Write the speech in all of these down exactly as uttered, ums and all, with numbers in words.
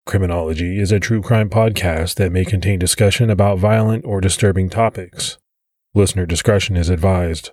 Criminology is a true crime podcast that may contain discussion about violent or disturbing topics. Listener discretion is advised.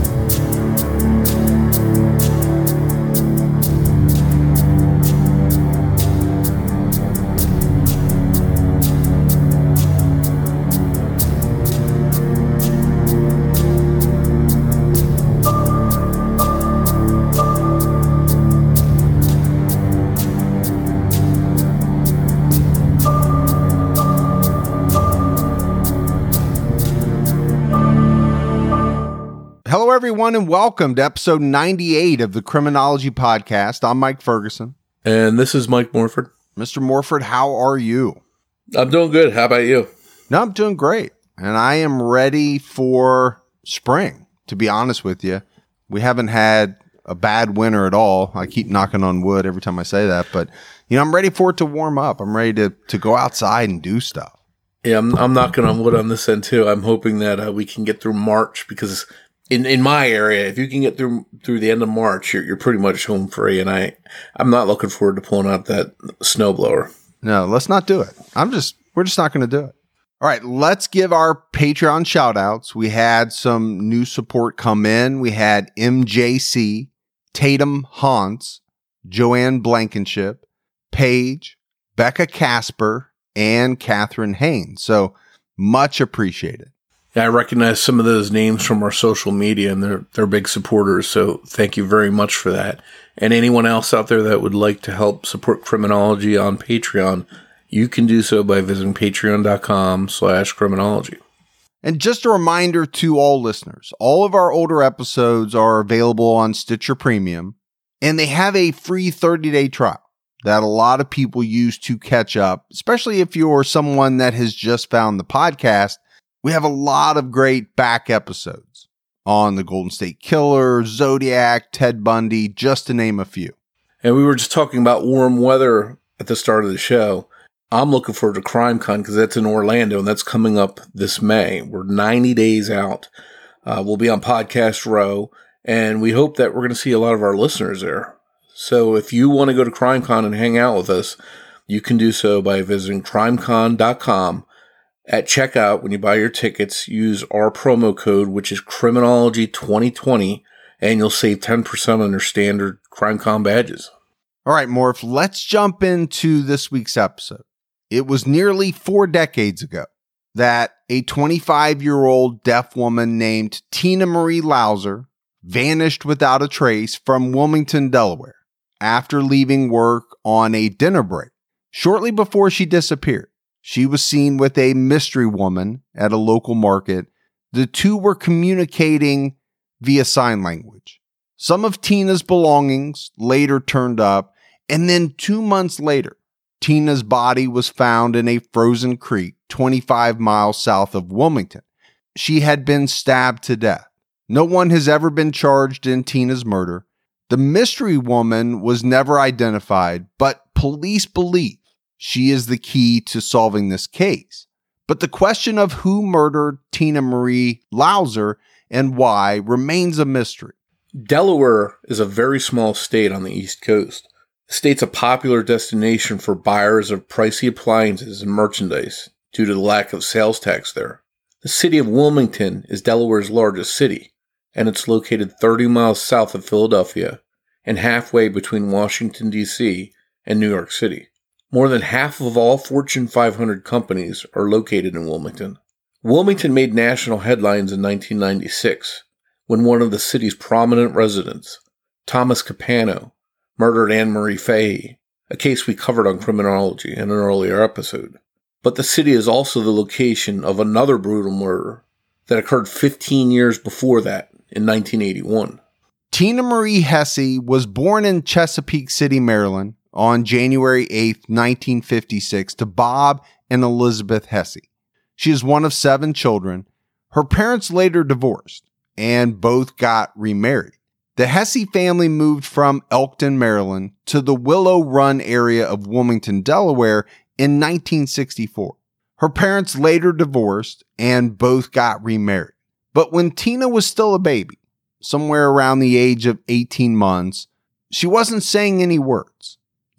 Hello, everyone, and welcome to episode ninety-eight of the Criminology Podcast. I'm Mike Ferguson. And this is Mike Morford. Mister Morford, how are you? I'm doing good. How about you? No, I'm doing great. And I am ready for spring, to be honest with you. We haven't had a bad winter at all. I keep knocking on wood every time I say that. But, you know, I'm ready for it to warm up. I'm ready to, to go outside and do stuff. Yeah, I'm, I'm knocking on wood on this end, too. I'm hoping that uh, we can get through March because in, in my area, if you can get through through the end of March, you're, you're pretty much home free. And I, I'm not looking forward to pulling out that snowblower. No, let's not do it. I'm just, we're just not going to do it. All right, let's give our Patreon shout outs. We had some new support come in. We had M J C, Tatum Hans, Joanne Blankenship, Paige, Becca Casper, and Catherine Haynes. So much appreciated. Yeah, I recognize some of those names from our social media, and they're they're big supporters. So thank you very much for that. And anyone else out there that would like to help support Criminology on Patreon, you can do so by visiting patreon.com slash criminology. And just a reminder to all listeners, all of our older episodes are available on Stitcher Premium, and they have a free thirty-day trial that a lot of people use to catch up, especially if you're someone that has just found the podcast. We have a lot of great back episodes on the Golden State Killer, Zodiac, Ted Bundy, just to name a few. And we were just talking about warm weather at the start of the show. I'm looking forward to CrimeCon because that's in Orlando, and that's coming up this May. We're ninety days out. Uh, we'll be on Podcast Row, and we hope that we're going to see a lot of our listeners there. So if you want to go to CrimeCon and hang out with us, you can do so by visiting crimecon dot com. At checkout, when you buy your tickets, use our promo code, which is Criminology twenty twenty, and you'll save ten percent on your standard CrimeCon badges. All right, Morph, let's jump into this week's episode. It was nearly four decades ago that a twenty-five-year-old deaf woman named Tina Marie Lauser vanished without a trace from Wilmington, Delaware, after leaving work on a dinner break. Shortly before she disappeared, she was seen with a mystery woman at a local market. The two were communicating via sign language. Some of Tina's belongings later turned up, and then two months later, Tina's body was found in a frozen creek twenty-five miles south of Wilmington. She had been stabbed to death. No one has ever been charged in Tina's murder. The mystery woman was never identified, but police believe she is the key to solving this case. But the question of who murdered Tina Marie Lauser and why remains a mystery. Delaware is a very small state on the East Coast. The state's a popular destination for buyers of pricey appliances and merchandise due to the lack of sales tax there. The city of Wilmington is Delaware's largest city, and it's located thirty miles south of Philadelphia and halfway between Washington, D C and New York City. More than half of all Fortune five hundred companies are located in Wilmington. Wilmington made national headlines in nineteen ninety-six when one of the city's prominent residents, Thomas Capano, murdered Anne Marie Fahey, a case we covered on Criminology in an earlier episode. But the city is also the location of another brutal murder that occurred fifteen years before that in nineteen eighty-one. Tina Marie Hesse was born in Chesapeake City, Maryland, on January eighth, nineteen fifty-six, to Bob and Elizabeth Hesse. She is one of seven children. Her parents later divorced, and both got remarried. The Hesse family moved from Elkton, Maryland, to the Willow Run area of Wilmington, Delaware in nineteen sixty-four. Her parents later divorced, and both got remarried. But when Tina was still a baby, somewhere around the age of eighteen months, she wasn't saying any words.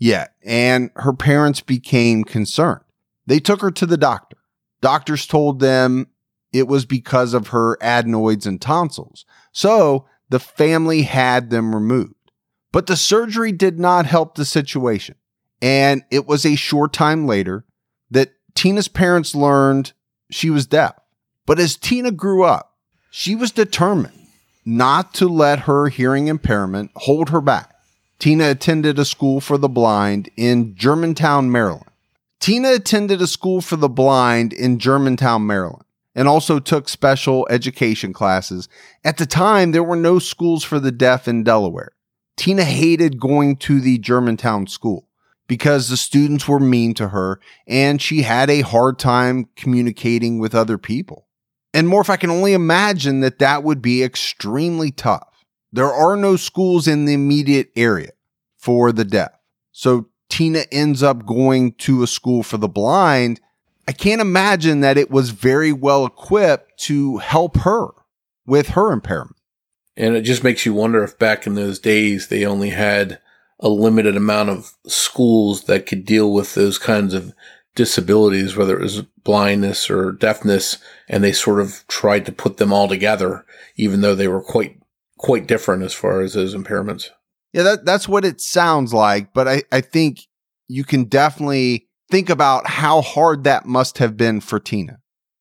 yet, and her parents became concerned. They took her to the doctor. Doctors told them it was because of her adenoids and tonsils, so the family had them removed. But the surgery did not help the situation, and it was a short time later that Tina's parents learned she was deaf. But as Tina grew up, she was determined not to let her hearing impairment hold her back. Tina attended a school for the blind in Germantown, Maryland. Tina attended a school for the blind in Germantown, Maryland, and also took special education classes. At the time, there were no schools for the deaf in Delaware. Tina hated going to the Germantown school because the students were mean to her, and she had a hard time communicating with other people. And Morph, I can only imagine that that would be extremely tough. There are no schools in the immediate area for the deaf. So Tina ends up going to a school for the blind. I can't imagine that it was very well equipped to help her with her impairment. And it just makes you wonder if back in those days, they only had a limited amount of schools that could deal with those kinds of disabilities, whether it was blindness or deafness, and they sort of tried to put them all together, even though they were quite, quite different as far as those impairments. Yeah, that, that's what it sounds like. But I, I think you can definitely think about how hard that must have been for Tina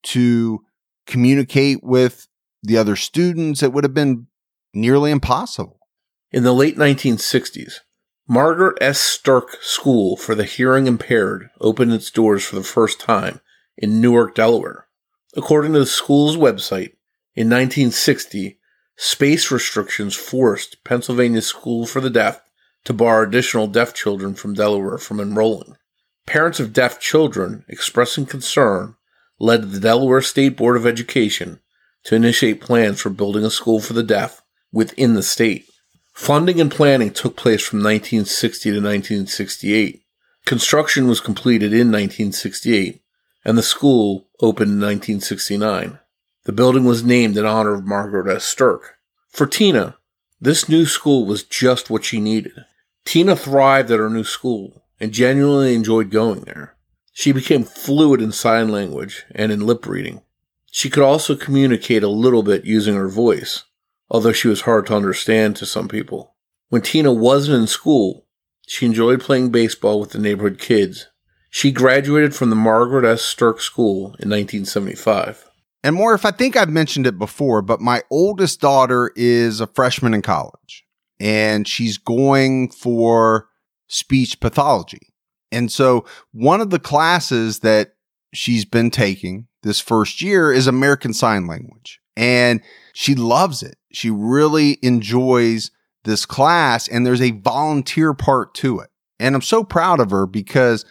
to communicate with the other students. It would have been nearly impossible. In the late nineteen sixties, Margaret S. Stirk School for the Hearing Impaired opened its doors for the first time in Newark, Delaware. According to the school's website, in nineteen sixty, space restrictions forced Pennsylvania School for the Deaf to bar additional deaf children from Delaware from enrolling. Parents of deaf children expressing concern led the Delaware State Board of Education to initiate plans for building a school for the deaf within the state. Funding and planning took place from nineteen sixty to nineteen sixty-eight. Construction was completed in nineteen sixty-eight, and the school opened in nineteen sixty-nine. The building was named in honor of Margaret S. Stirk. For Tina, this new school was just what she needed. Tina thrived at her new school and genuinely enjoyed going there. She became fluent in sign language and in lip reading. She could also communicate a little bit using her voice, although she was hard to understand to some people. When Tina wasn't in school, she enjoyed playing baseball with the neighborhood kids. She graduated from the Margaret S. Stirk School in nineteen seventy-five. And more, if I think I've mentioned it before, but my oldest daughter is a freshman in college, and she's going for speech pathology. And so one of the classes that she's been taking this first year is American Sign Language, and she loves it. She really enjoys this class, and there's a volunteer part to it. And I'm so proud of her because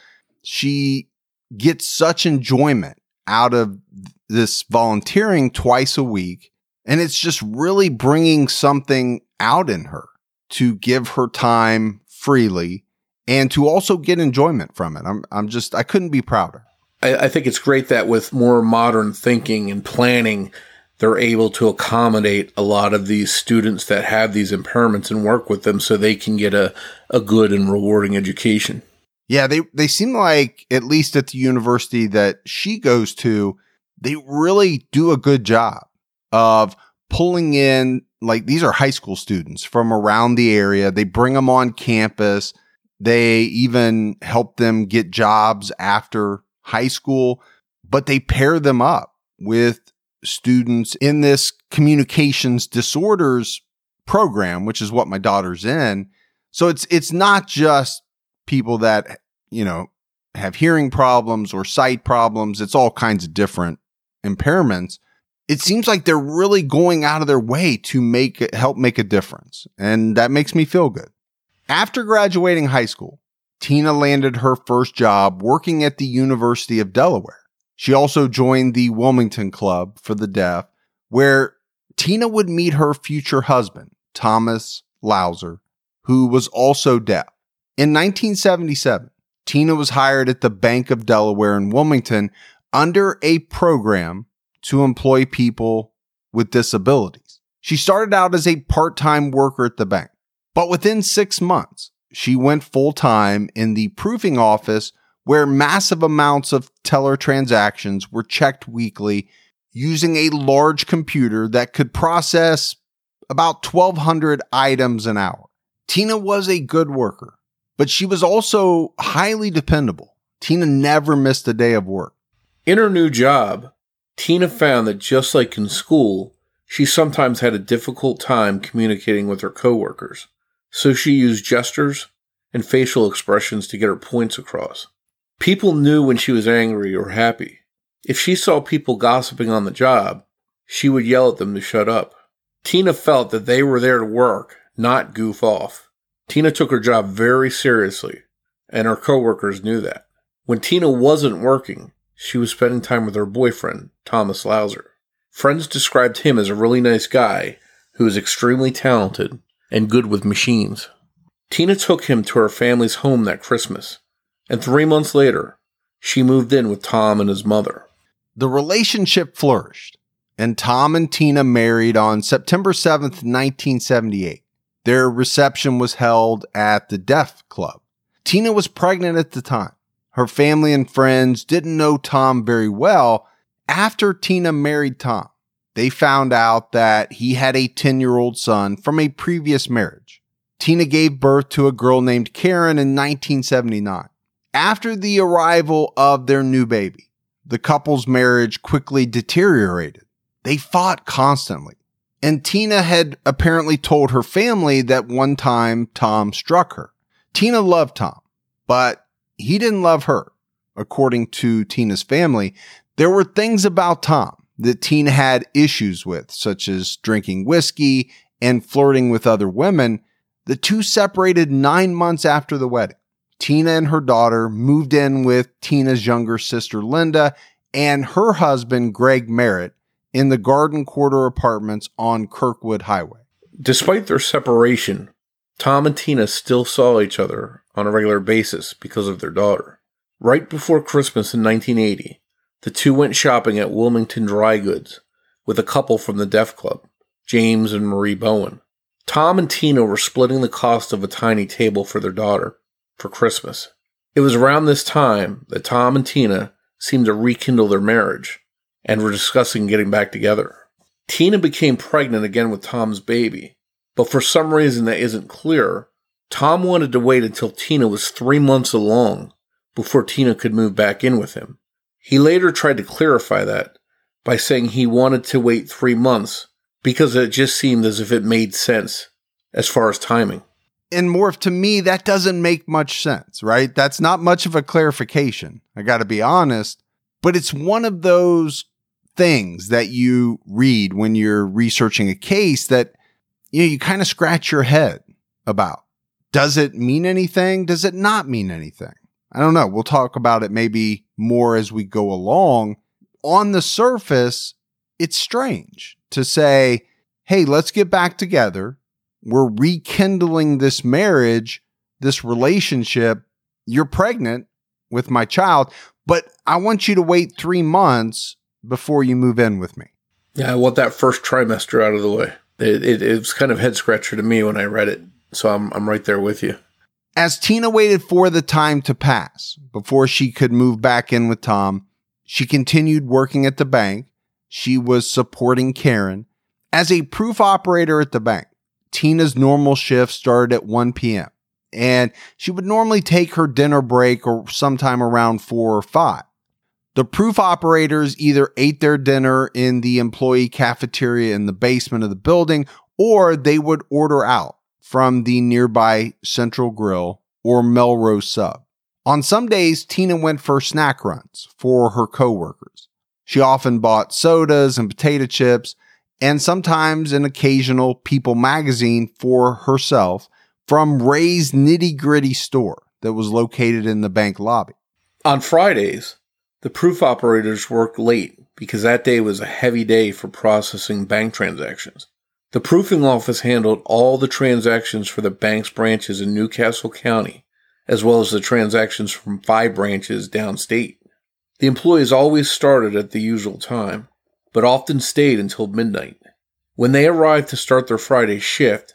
she gets such enjoyment out of this volunteering twice a week. And it's just really bringing something out in her to give her time freely and to also get enjoyment from it. I'm, I'm just, I couldn't be prouder. I, I think it's great that with more modern thinking and planning, they're able to accommodate a lot of these students that have these impairments and work with them so they can get a, a good and rewarding education. Yeah, they, they seem like, at least at the university that she goes to, they really do a good job of pulling in, like, these are high school students from around the area. They bring them on campus. They even help them get jobs after high school, but they pair them up with students in this communications disorders program, which is what my daughter's in. So it's, it's not just people that, you know, have hearing problems or sight problems. It's all kinds of different impairments. It seems like they're really going out of their way to make it, help make a difference. And that makes me feel good. After graduating high school, Tina landed her first job working at the University of Delaware. She also joined the Wilmington Club for the Deaf, where Tina would meet her future husband, Thomas Lauser, who was also deaf. In nineteen seventy-seven, Tina was hired at the Bank of Delaware in Wilmington under a program to employ people with disabilities. She started out as a part-time worker at the bank, but within six months, she went full-time in the proofing office where massive amounts of teller transactions were checked weekly using a large computer that could process about twelve hundred items an hour. Tina was a good worker, but she was also highly dependable. Tina never missed a day of work. In her new job, Tina found that just like in school, she sometimes had a difficult time communicating with her coworkers, so she used gestures and facial expressions to get her points across. People knew when she was angry or happy. If she saw people gossiping on the job, she would yell at them to shut up. Tina felt that they were there to work, not goof off. Tina took her job very seriously, and her coworkers knew that. When Tina wasn't working, she was spending time with her boyfriend, Thomas Lauser. Friends described him as a really nice guy who was extremely talented and good with machines. Tina took him to her family's home that Christmas, and three months later, she moved in with Tom and his mother. The relationship flourished, and Tom and Tina married on September seventh, nineteen seventy-eight. Their reception was held at the Deaf Club. Tina was pregnant at the time. Her family and friends didn't know Tom very well. After Tina married Tom, they found out that he had a ten-year-old son from a previous marriage. Tina gave birth to a girl named Karen in nineteen seventy-nine. After the arrival of their new baby, the couple's marriage quickly deteriorated. They fought constantly, and Tina had apparently told her family that one time Tom struck her. Tina loved Tom, but he didn't love her. According to Tina's family, there were things about Tom that Tina had issues with, such as drinking whiskey and flirting with other women. The two separated nine months after the wedding. Tina and her daughter moved in with Tina's younger sister, Linda, and her husband, Greg Merritt, in the Garden Quarter apartments on Kirkwood Highway. Despite their separation, Tom and Tina still saw each other on a regular basis because of their daughter. Right before Christmas in nineteen eighty, the two went shopping at Wilmington Dry Goods with a couple from the Deaf Club, James and Marie Bowen. Tom and Tina were splitting the cost of a tiny table for their daughter for Christmas. It was around this time that Tom and Tina seemed to rekindle their marriage and were discussing getting back together. Tina became pregnant again with Tom's baby, but for some reason that isn't clear, Tom wanted to wait until Tina was three months along before Tina could move back in with him. He later tried to clarify that by saying he wanted to wait three months because it just seemed as if it made sense as far as timing. And Morph, to me, that doesn't make much sense, right? That's not much of a clarification. I got to be honest, but it's one of those things that you read when you're researching a case that, you know, you kind of scratch your head about. Does it mean anything? Does it not mean anything? I don't know. We'll talk about it maybe more as we go along. On the surface, it's strange to say, hey, let's get back together. We're rekindling this marriage, this relationship. You're pregnant with my child, but I want you to wait three months before you move in with me. Yeah, I want that first trimester out of the way. It, it, it was kind of head scratcher to me when I read it. So I'm I'm right there with you. As Tina waited for the time to pass before she could move back in with Tom, she continued working at the bank. She was supporting Karen. As a proof operator at the bank, Tina's normal shift started at one p.m. and she would normally take her dinner break or sometime around four or five. The proof operators either ate their dinner in the employee cafeteria in the basement of the building, or they would order out from the nearby Central Grill or Melrose Sub. On some days, Tina went for snack runs for her coworkers. She often bought sodas and potato chips, and sometimes an occasional People magazine for herself from Ray's Nitty Gritty store that was located in the bank lobby. On Fridays, the proof operators worked late because that day was a heavy day for processing bank transactions. The proofing office handled all the transactions for the bank's branches in Newcastle County, as well as the transactions from five branches downstate. The employees always started at the usual time, but often stayed until midnight. When they arrived to start their Friday shift,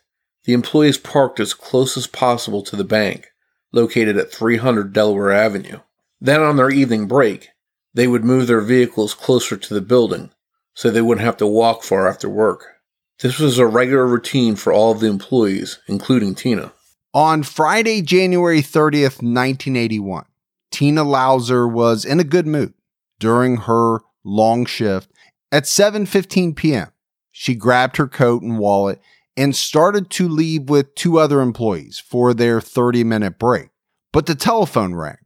The employees parked as close as possible to the bank, located at three hundred Delaware Avenue. Then on their evening break, they would move their vehicles closer to the building so they wouldn't have to walk far after work. This was a regular routine for all of the employees, including Tina. On Friday, January thirtieth, nineteen eighty-one, Tina Lauser was in a good mood. During her long shift, at seven fifteen p.m., she grabbed her coat and wallet and started to leave with two other employees for their thirty-minute break. But the telephone rang,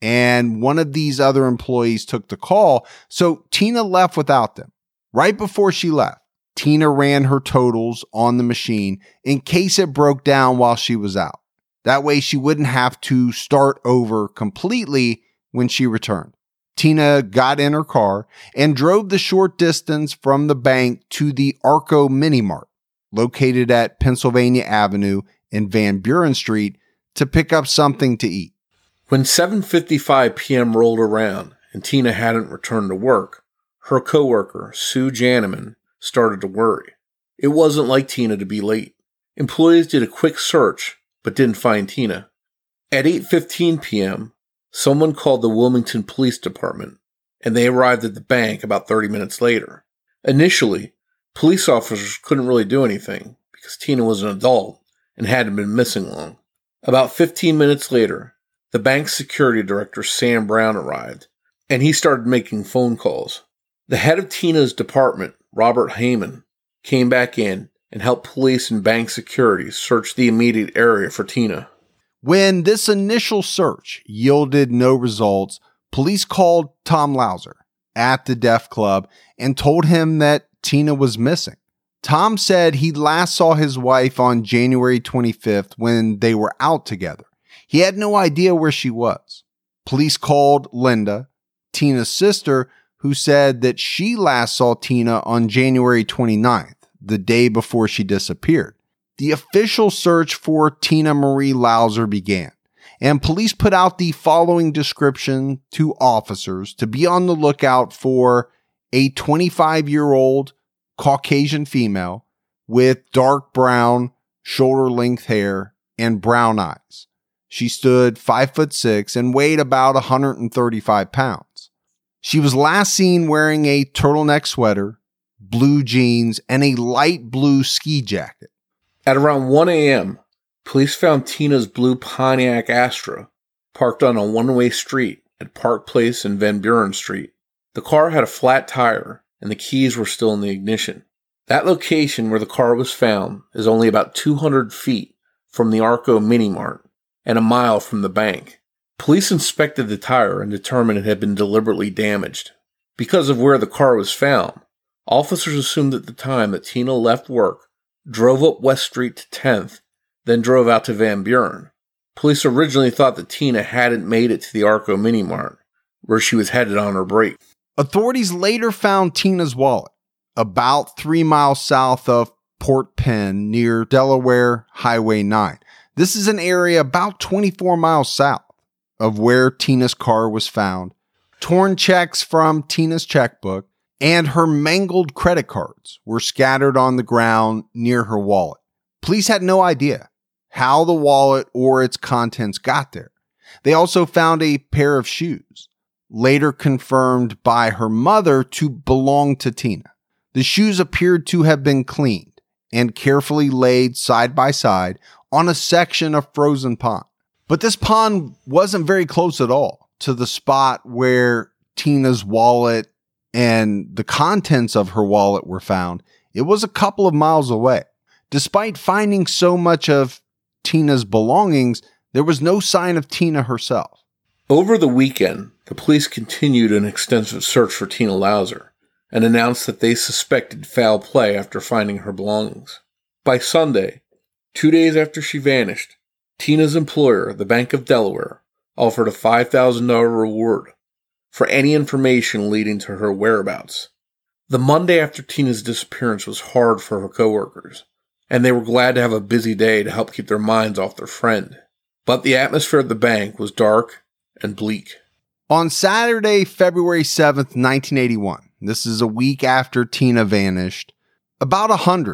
and one of these other employees took the call, so Tina left without them. Right before she left, Tina ran her totals on the machine in case it broke down while she was out. That way she wouldn't have to start over completely when she returned. Tina got in her car and drove the short distance from the bank to the Arco Mini Mart, located at Pennsylvania Avenue and Van Buren Street, to pick up something to eat. When seven fifty-five p.m. rolled around and Tina hadn't returned to work, her coworker, Sue Janneman, started to worry. It wasn't like Tina to be late. Employees did a quick search, but didn't find Tina. At eight fifteen p.m., someone called the Wilmington Police Department, and they arrived at the bank about thirty minutes later. Initially, police officers couldn't really do anything because Tina was an adult and hadn't been missing long. About fifteen minutes later, the bank's security director, Sam Brown, arrived, and he started making phone calls. The head of Tina's department, Robert Heyman, came back in and helped police and bank security search the immediate area for Tina. When this initial search yielded no results, police called Tom Lauser at the Deaf Club and told him that Tina was missing. Tom said he last saw his wife on January twenty-fifth when they were out together. He had no idea where she was. Police called Linda, Tina's sister, who said that she last saw Tina on January twenty-ninth, the day before she disappeared. The official search for Tina Marie Lauser began, and police put out the following description to officers to be on the lookout for a twenty-five-year-old Caucasian female with dark brown, shoulder-length hair and brown eyes. She stood five foot six and weighed about one hundred thirty-five pounds. She was last seen wearing a turtleneck sweater, blue jeans, and a light blue ski jacket. At around one a.m., police found Tina's blue Pontiac Astra parked on a one-way street at Park Place and Van Buren Street. The car had a flat tire, and the keys were still in the ignition. That location where the car was found is only about two hundred feet from the Arco Mini Mart and a mile from the bank. Police inspected the tire and determined it had been deliberately damaged. Because of where the car was found, officers assumed at the time that Tina left work, drove up West Street to tenth, then drove out to Van Buren. Police originally thought that Tina hadn't made it to the Arco Mini Mart, where she was headed on her break. Authorities later found Tina's wallet about three miles south of Port Penn near Delaware Highway nine. This is an area about twenty-four miles south of where Tina's car was found. Torn checks from Tina's checkbook and her mangled credit cards were scattered on the ground near her wallet. Police had no idea how the wallet or its contents got there. They also found a pair of shoes, later confirmed by her mother to belong to Tina. The shoes appeared to have been cleaned and carefully laid side by side on a section of frozen pond. But this pond wasn't very close at all to the spot where Tina's wallet and the contents of her wallet were found. It was a couple of miles away. Despite finding so much of Tina's belongings, there was no sign of Tina herself. Over the weekend, the police continued an extensive search for Tina Lauser and announced that they suspected foul play after finding her belongings. By Sunday, two days after she vanished, Tina's employer, the Bank of Delaware, offered a five thousand dollars reward for any information leading to her whereabouts. The Monday after Tina's disappearance was hard for her coworkers, and they were glad to have a busy day to help keep their minds off their friend. But the atmosphere at the bank was dark and bleak. On Saturday, February seventh, nineteen eighty-one, this is a week after Tina vanished, about a hundred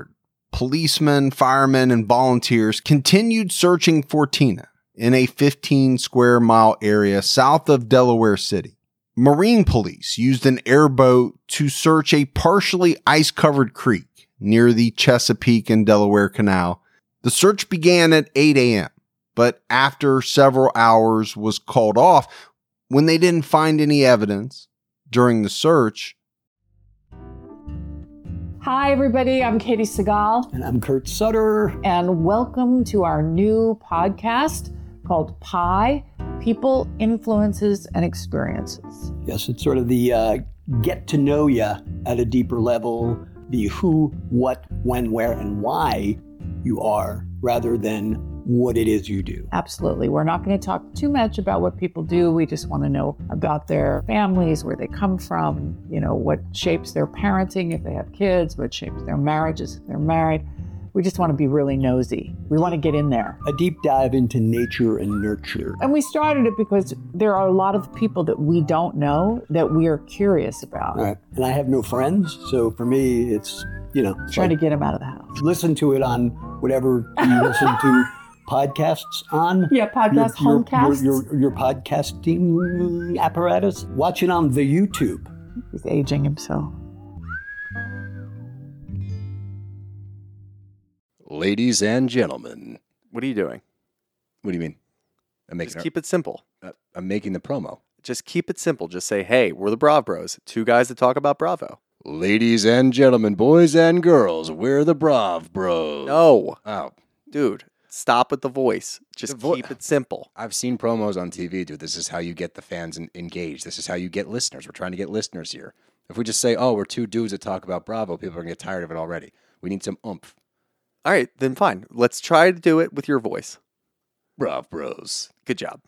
policemen, firemen, and volunteers continued searching for Tina in a fifteen square mile area south of Delaware City. Marine police used an airboat to search a partially ice-covered creek near the Chesapeake and Delaware Canal. The search began at eight a.m., but after several hours was called off when they didn't find any evidence during the search. Hi, everybody. I'm Katie Segal. And I'm Kurt Sutter. And welcome to our new podcast called Pi, People, Influences, and Experiences. Yes, it's sort of the uh, get to know you at a deeper level, the who, what, when, where, and why you are, rather than what it is you do. Absolutely. We're not going to talk too much about what people do. We just want to know about their families, where they come from, you know, what shapes their parenting if they have kids, what shapes their marriages if they're married. We just want to be really nosy. We want to get in there. A deep dive into nature and nurture. And we started it because there are a lot of people that we don't know that we are curious about. Right. And I have no friends, so for me, it's, you know. Trying like, to get them out of the house. Listen to it on whatever you listen to podcasts on. Yeah, podcast, your, homecasts. Your, your, your podcasting apparatus. Watch it on the YouTube. He's aging himself. Ladies and gentlemen. What are you doing? What do you mean? I'm making Just keep it simple. Uh, I'm making the promo. Just keep it simple. Just say, hey, we're the Brav Bros. Two guys that talk about Bravo. Ladies and gentlemen, boys and girls, we're the Brav Bros. No. Oh. Dude, stop with the voice. Just The vo- keep it simple. I've seen promos on T V, dude. This is how you get the fans en- engaged. This is how you get listeners. We're trying to get listeners here. If we just say, oh, we're two dudes that talk about Bravo, people are going to get tired of it already. We need some oomph. All right, then fine. Let's try to do it with your voice. Brav Bros. Good job.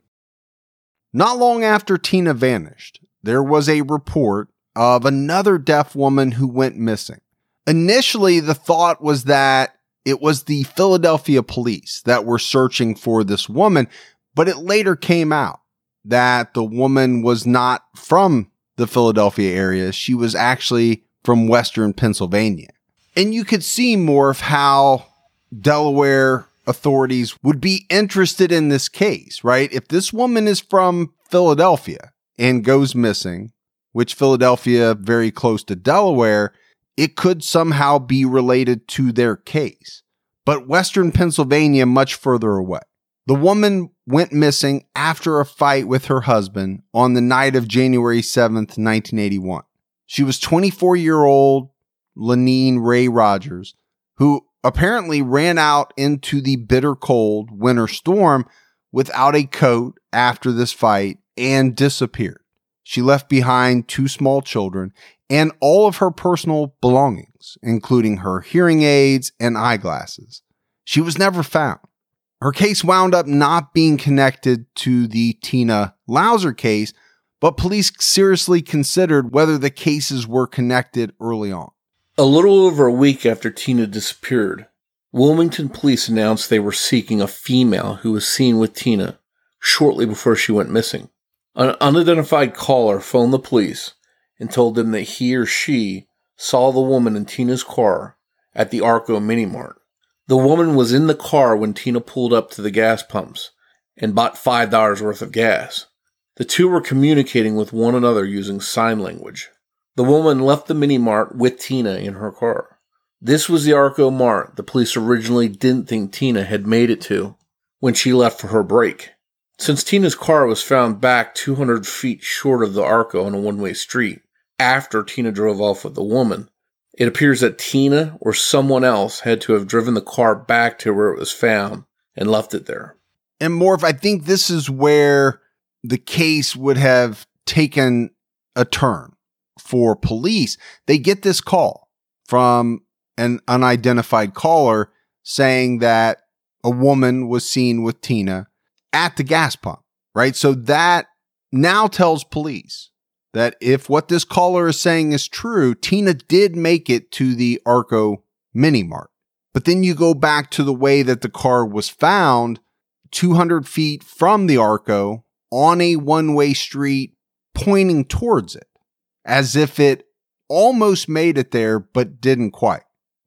Not long after Tina vanished, there was a report of another deaf woman who went missing. Initially, the thought was that it was the Philadelphia police that were searching for this woman, but it later came out that the woman was not from the Philadelphia area. She was actually from Western Pennsylvania. And you could see more of how Delaware authorities would be interested in this case, right? If this woman is from Philadelphia and goes missing, which Philadelphia very close to Delaware, it could somehow be related to their case. But Western Pennsylvania, much further away. The woman went missing after a fight with her husband on the night of January seventh, nineteen eighty-one. She was twenty-four-year-old Lenine Ray Rogers, who apparently ran out into the bitter cold winter storm without a coat after this fight and disappeared. She left behind two small children and all of her personal belongings, including her hearing aids and eyeglasses. She was never found. Her case wound up not being connected to the Tina Lauser case, but police seriously considered whether the cases were connected early on. A little over a week after Tina disappeared, Wilmington police announced they were seeking a female who was seen with Tina shortly before she went missing. An unidentified caller phoned the police and told them that he or she saw the woman in Tina's car at the Arco Mini Mart. The woman was in the car when Tina pulled up to the gas pumps and bought five dollars worth of gas. The two were communicating with one another using sign language. The woman left the mini mart with Tina in her car. This was the Arco Mart the police originally didn't think Tina had made it to when she left for her break. Since Tina's car was found back two hundred feet short of the Arco on a one-way street after Tina drove off with the woman, it appears that Tina or someone else had to have driven the car back to where it was found and left it there. And Morph, I think this is where the case would have taken a turn for police. They get this call from an unidentified caller saying that a woman was seen with Tina at the gas pump, right? So that now tells police that if what this caller is saying is true, Tina did make it to the Arco Mini Mart. But then you go back to the way that the car was found, two hundred feet from the Arco on a one-way street pointing towards it, as if it almost made it there, but didn't quite.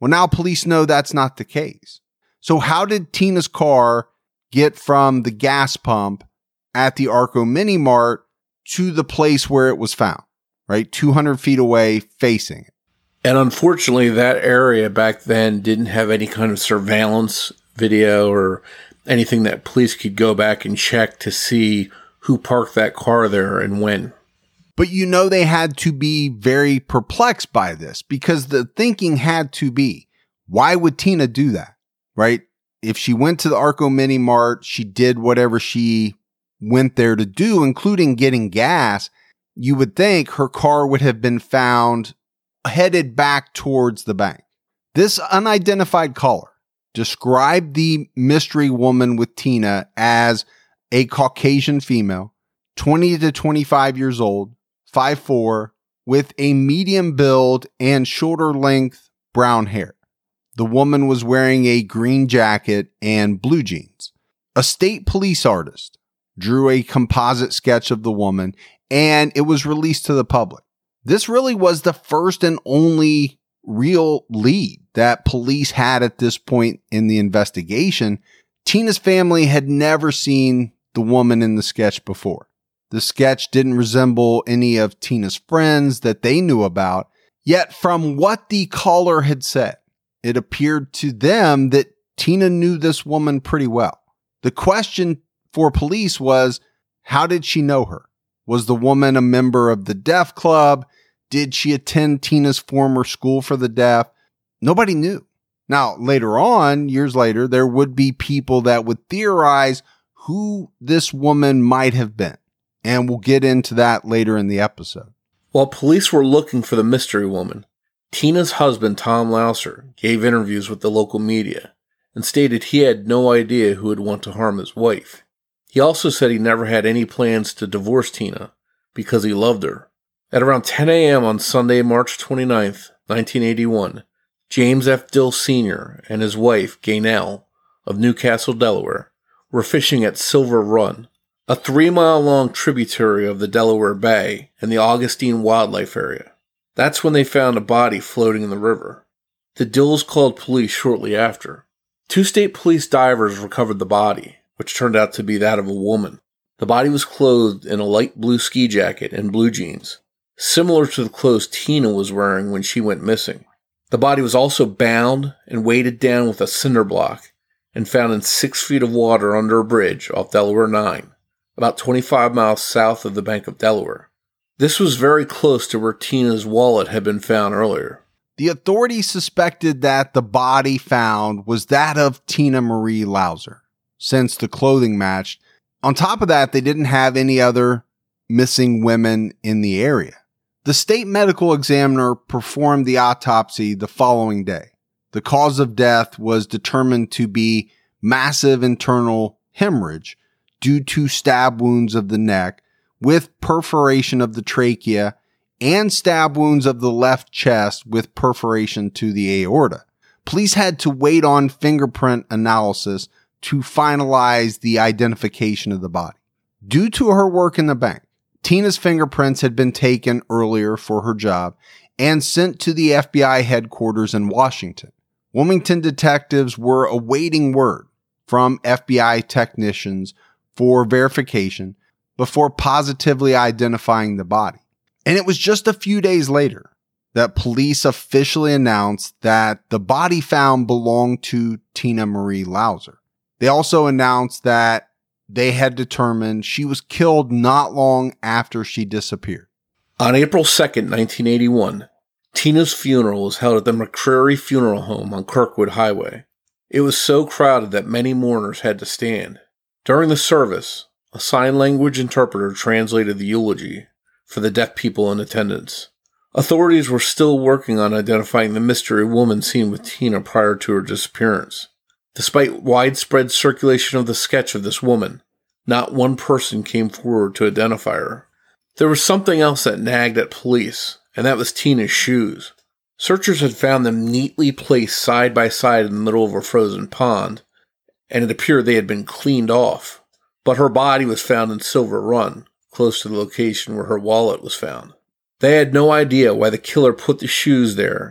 Well, now police know that's not the case. So how did Tina's car get from the gas pump at the Arco Mini Mart to the place where it was found, right? two hundred feet away facing it. And unfortunately, that area back then didn't have any kind of surveillance video or anything that police could go back and check to see who parked that car there and when. But you know they had to be very perplexed by this because the thinking had to be, why would Tina do that, right? If she went to the Arco Mini Mart, she did whatever she went there to do, including getting gas, you would think her car would have been found headed back towards the bank. This unidentified caller described the mystery woman with Tina as a Caucasian female, twenty to twenty-five years old, five foot four, with a medium build and shoulder length brown hair. The woman was wearing a green jacket and blue jeans. A state police artist drew a composite sketch of the woman, and it was released to the public. This really was the first and only real lead that police had at this point in the investigation. Tina's family had never seen the woman in the sketch before. The sketch didn't resemble any of Tina's friends that they knew about, yet from what the caller had said, it appeared to them that Tina knew this woman pretty well. The question for police was, how did she know her? Was the woman a member of the deaf club? Did she attend Tina's former school for the deaf? Nobody knew. Now, later on, years later, there would be people that would theorize who this woman might have been. And we'll get into that later in the episode. While police were looking for the mystery woman, Tina's husband, Tom Louser, gave interviews with the local media and stated he had no idea who would want to harm his wife. He also said he never had any plans to divorce Tina because he loved her. At around ten a.m. on Sunday, March twenty-ninth, nineteen eighty-one, James F. Dill Senior and his wife, Gaynell, of Newcastle, Delaware, were fishing at Silver Run, a three-mile-long tributary of the Delaware Bay and the Augustine Wildlife Area. That's when they found a body floating in the river. The Dills called police shortly after. Two state police divers recovered the body, which turned out to be that of a woman. The body was clothed in a light blue ski jacket and blue jeans, similar to the clothes Tina was wearing when she went missing. The body was also bound and weighted down with a cinder block and found in six feet of water under a bridge off Delaware nine, about twenty-five miles south of the Bank of Delaware. This was very close to where Tina's wallet had been found earlier. The authorities suspected that the body found was that of Tina Marie Louser, since the clothing matched. On top of that, they didn't have any other missing women in the area. The state medical examiner performed the autopsy the following day. The cause of death was determined to be massive internal hemorrhage due to stab wounds of the neck with perforation of the trachea and stab wounds of the left chest with perforation to the aorta. Police had to wait on fingerprint analysis to finalize the identification of the body. Due to her work in the bank, Tina's fingerprints had been taken earlier for her job and sent to the F B I headquarters in Washington. Wilmington detectives were awaiting word from F B I technicians for verification before positively identifying the body. And it was just a few days later that police officially announced that the body found belonged to Tina Marie Louser. They also announced that they had determined she was killed not long after she disappeared. On April second, nineteen eighty-one, Tina's funeral was held at the McCreary Funeral Home on Kirkwood Highway. It was so crowded that many mourners had to stand. During the service, a sign language interpreter translated the eulogy for the deaf people in attendance. Authorities were still working on identifying the mystery woman seen with Tina prior to her disappearance. Despite widespread circulation of the sketch of this woman, not one person came forward to identify her. There was something else that nagged at police, and that was Tina's shoes. Searchers had found them neatly placed side by side in the middle of a frozen pond, and it appeared they had been cleaned off. But her body was found in Silver Run, close to the location where her wallet was found. They had no idea why the killer put the shoes there,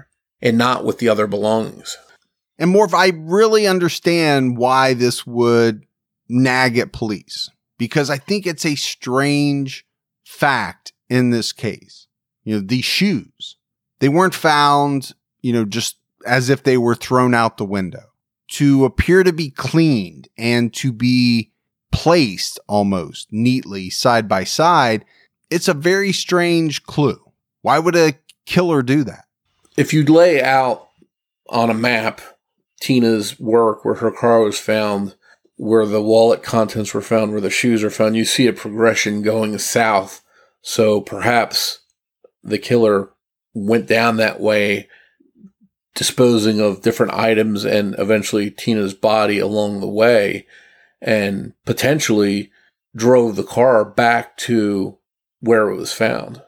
and not with the other belongings. And Morph, I really understand why this would nag at police, because I think it's a strange fact in this case. You know, these shoes, they weren't found, you know, just as if they were thrown out the window. To appear to be cleaned and to be placed almost neatly side by side, it's a very strange clue. Why would a killer do that? If you lay out on a map Tina's work, where her car was found, where the wallet contents were found, where the shoes are found, you see a progression going south. So perhaps the killer went down that way, disposing of different items and eventually Tina's body along the way, and potentially drove the car back to where it was found.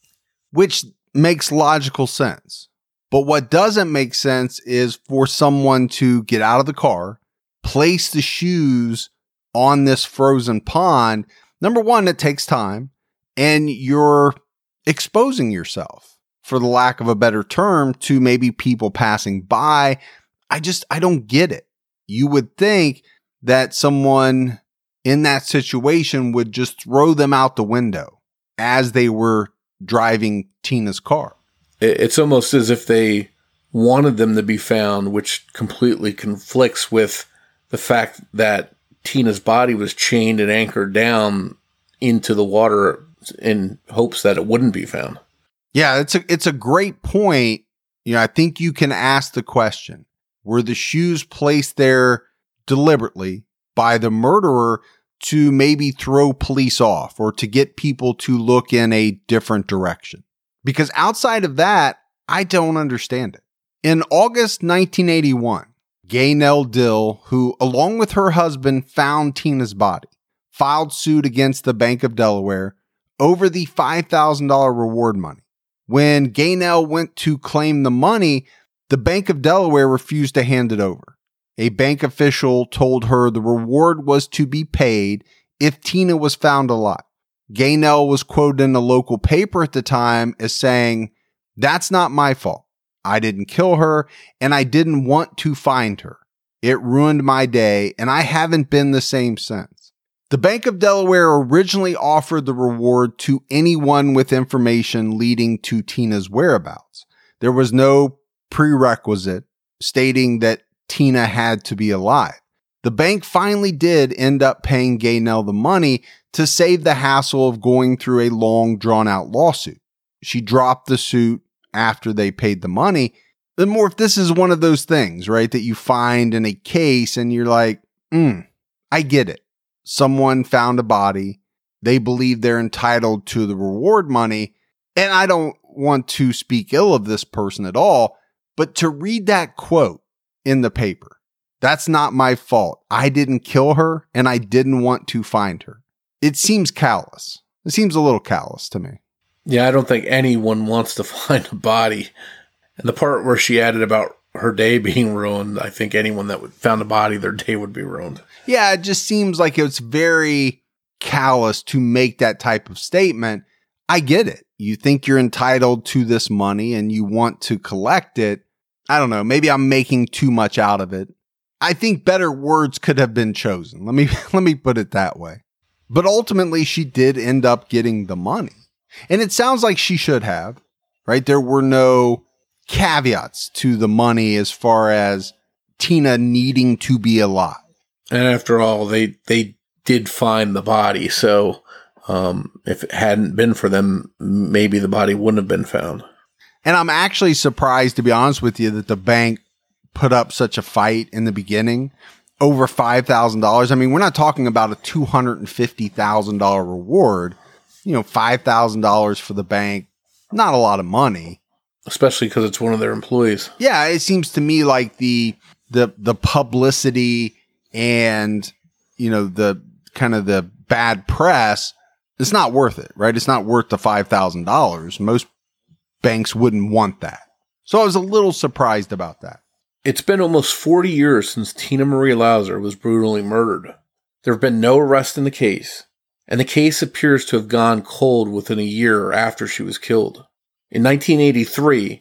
Which makes logical sense. But what doesn't make sense is for someone to get out of the car, place the shoes on this frozen pond. Number one, it takes time, and you're exposing yourself, for the lack of a better term, to maybe people passing by. I just, I don't get it. You would think that someone in that situation would just throw them out the window as they were driving Tina's car. It's almost as if they wanted them to be found, which completely conflicts with the fact that Tina's body was chained and anchored down into the water in hopes that it wouldn't be found. Yeah, it's a it's a great point. You know, I think you can ask the question, were the shoes placed there deliberately by the murderer to maybe throw police off or to get people to look in a different direction? Because outside of that, I don't understand it. In August nineteen eighty-one, Gaynell Dill, who along with her husband found Tina's body, filed suit against the Bank of Delaware over the five thousand dollars reward money. When Gaynell went to claim the money, the Bank of Delaware refused to hand it over. A bank official told her the reward was to be paid if Tina was found alive. Gaynell was quoted in a local paper at the time as saying, "That's not my fault. I didn't kill her, and I didn't want to find her. It ruined my day, and I haven't been the same since." The Bank of Delaware originally offered the reward to anyone with information leading to Tina's whereabouts. There was no prerequisite stating that Tina had to be alive. The bank finally did end up paying Gaynell the money to save the hassle of going through a long, drawn-out lawsuit. She dropped the suit after they paid the money. Then more, if this is one of those things, right, that you find in a case and you're like, hmm, I get it. Someone found a body. They believe they're entitled to the reward money. And I don't want to speak ill of this person at all, but to read that quote in the paper, "That's not my fault. I didn't kill her and I didn't want to find her." It seems callous. It seems a little callous to me. Yeah, I don't think anyone wants to find a body. And the part where she added about her day being ruined, I think anyone that would found a body, their day would be ruined. Yeah, it just seems like it's very callous to make that type of statement. I get it. You think you're entitled to this money and you want to collect it. I don't know. Maybe I'm making too much out of it. I think better words could have been chosen. Let me let me put it that way. But ultimately, she did end up getting the money. And it sounds like she should have, right? There were no caveats to the money as far as Tina needing to be alive. And after all, they they did find the body. So um, if it hadn't been for them, maybe the body wouldn't have been found. And I'm actually surprised, to be honest with you, that the bank put up such a fight in the beginning over five thousand dollars. I mean, we're not talking about a two hundred fifty thousand dollars reward. You know, five thousand dollars for the bank, not a lot of money. Especially because it's one of their employees. Yeah, it seems to me like the the the publicity and, you know, the kind of the bad press, it's not worth it, right? It's not worth the five thousand dollars. Most banks wouldn't want that. So I was a little surprised about that. It's been almost forty years since Tina Marie Lauser was brutally murdered. There have been no arrests in the case, and the case appears to have gone cold within a year after she was killed. In nineteen eighty-three,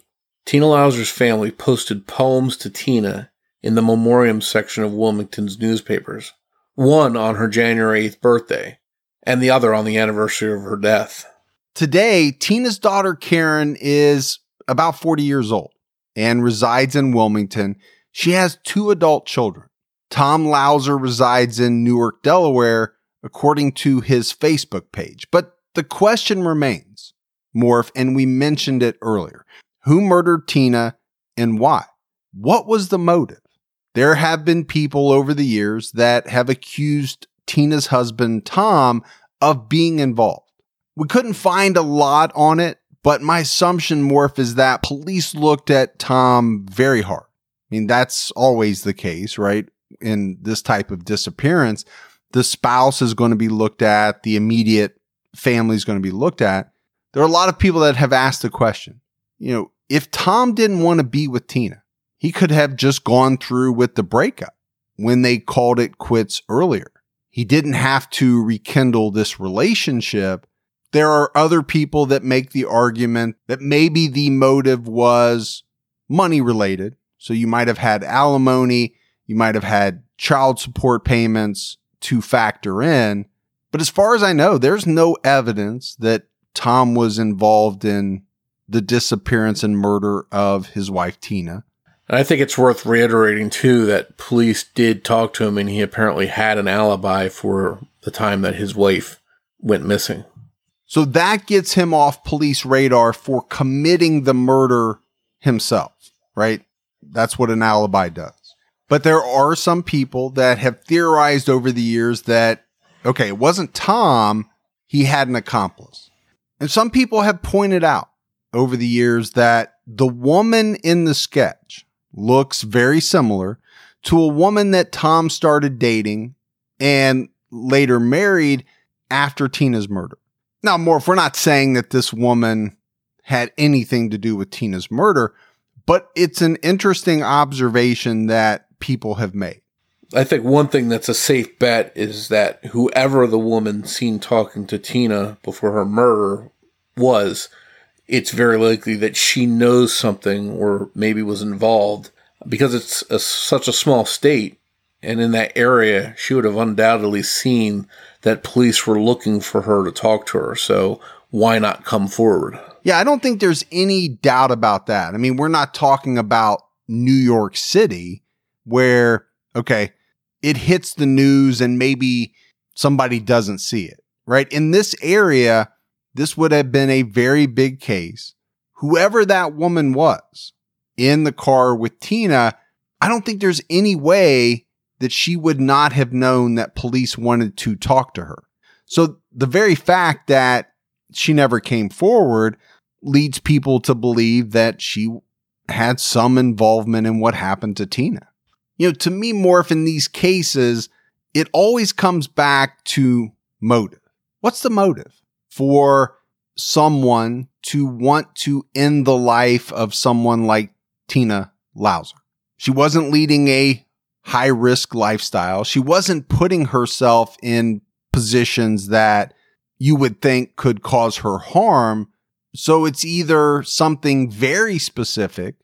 Tina Lauser's family posted poems to Tina in the memoriam section of Wilmington's newspapers, one on her January eighth birthday, and the other on the anniversary of her death. Today, Tina's daughter Karen is about forty years old and resides in Wilmington. She has two adult children. Tom Lauser resides in Newark, Delaware, according to his Facebook page. But the question remains, Morph, and we mentioned it earlier. Who murdered Tina and why? What was the motive? There have been people over the years that have accused Tina's husband, Tom, of being involved. We couldn't find a lot on it, but my assumption, Morph, is that police looked at Tom very hard. I mean, that's always the case, right? In this type of disappearance, the spouse is going to be looked at, the immediate family is going to be looked at. There are a lot of people that have asked the question, you know, if Tom didn't want to be with Tina, he could have just gone through with the breakup when they called it quits earlier. He didn't have to rekindle this relationship. There are other people that make the argument that maybe the motive was money related. So you might have had alimony, you might have had child support payments to factor in. But as far as I know, there's no evidence that Tom was involved in the disappearance and murder of his wife, Tina. And I think it's worth reiterating, too, that police did talk to him and he apparently had an alibi for the time that his wife went missing. So that gets him off police radar for committing the murder himself, right? That's what an alibi does. But there are some people that have theorized over the years that, okay, it wasn't Tom, he had an accomplice. And some people have pointed out over the years that the woman in the sketch looks very similar to a woman that Tom started dating and later married after Tina's murder. Now, Morph, we're not saying that this woman had anything to do with Tina's murder, but it's an interesting observation that people have made. I think one thing that's a safe bet is that whoever the woman seen talking to Tina before her murder was, it's very likely that she knows something or maybe was involved because it's a, such a small state. And in that area, she would have undoubtedly seen that police were looking for her to talk to her. So why not come forward? Yeah, I don't think there's any doubt about that. I mean, we're not talking about New York City where, okay, it hits the news and maybe somebody doesn't see it, right? In this area, this would have been a very big case. Whoever that woman was in the car with Tina, I don't think there's any way that she would not have known that police wanted to talk to her. So the very fact that she never came forward leads people to believe that she had some involvement in what happened to Tina. You know, to me, Morph, in these cases, it always comes back to motive. What's the motive for someone to want to end the life of someone like Tina Lauser? She wasn't leading a high-risk lifestyle. She wasn't putting herself in positions that you would think could cause her harm. So it's either something very specific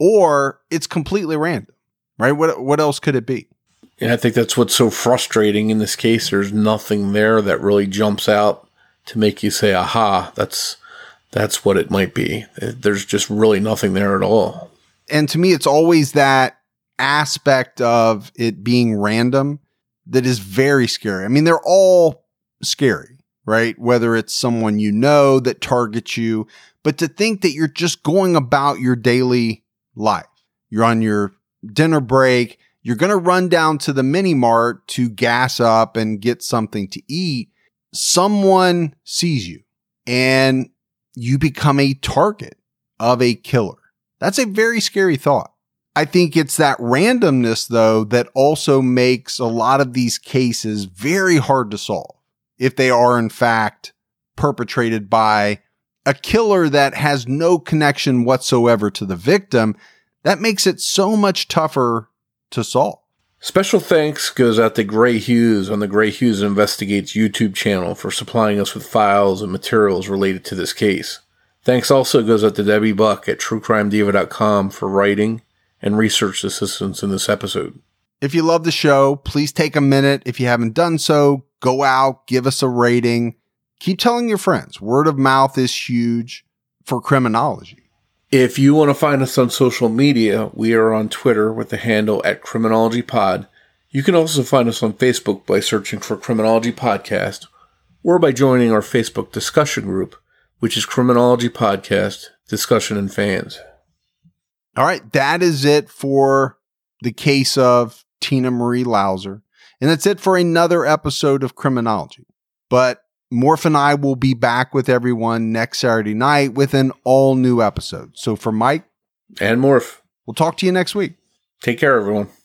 or it's completely random, right? What what else could it be? And I think that's what's so frustrating in this case. There's nothing there that really jumps out to make you say, aha, that's that's what it might be. There's just really nothing there at all. And to me, it's always that aspect of it being random that is very scary. I mean, they're all scary, right? Whether it's someone you know that targets you, but to think that you're just going about your daily life. You're on your dinner break. You're going to run down to the mini mart to gas up and get something to eat. Someone sees you and you become a target of a killer. That's a very scary thought. I think it's that randomness, though, that also makes a lot of these cases very hard to solve if they are, in fact, perpetrated by a killer that has no connection whatsoever to the victim. That makes it so much tougher to solve. Special thanks goes out to Gray Hughes on the Gray Hughes Investigates YouTube channel for supplying us with files and materials related to this case. Thanks also goes out to Debbie Buck at true crime diva dot com for writing and research assistance in this episode. If you love the show, please take a minute. If you haven't done so, go out, give us a rating. Keep telling your friends. Word of mouth is huge for criminology. If you want to find us on social media, we are on Twitter with the handle at CriminologyPod. You can also find us on Facebook by searching for Criminology Podcast or by joining our Facebook discussion group, which is Criminology Podcast Discussion and Fans. All right, that is it for the case of Tina Marie Lauser. And that's it for another episode of Criminology. But Morph and I will be back with everyone next Saturday night with an all new episode. So for Mike and Morph, we'll talk to you next week. Take care, everyone.